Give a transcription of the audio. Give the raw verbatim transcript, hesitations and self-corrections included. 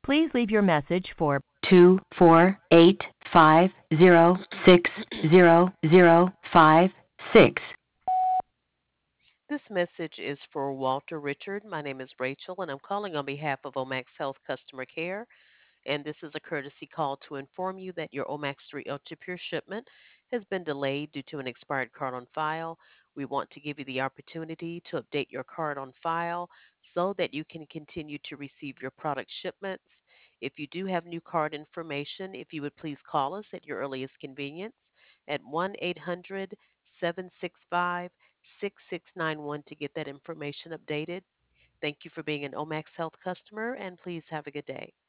Please leave your message for two four eight five zero six zero zero five six. This message is for Walter Richard. My name is Rachel, and I'm calling on behalf of Omax Health Customer Care. And this is a courtesy call to inform you that your Omax three Ultra Pure shipment has been delayed due to an expired card on file. We want to give you the opportunity to update your card on file so that you can continue to receive your product shipments. If you do have new card information, if you would please call us at your earliest convenience at one eight hundred seven six five six six nine one to get that information updated. Thank you for being an Omax Health customer, and please have a good day.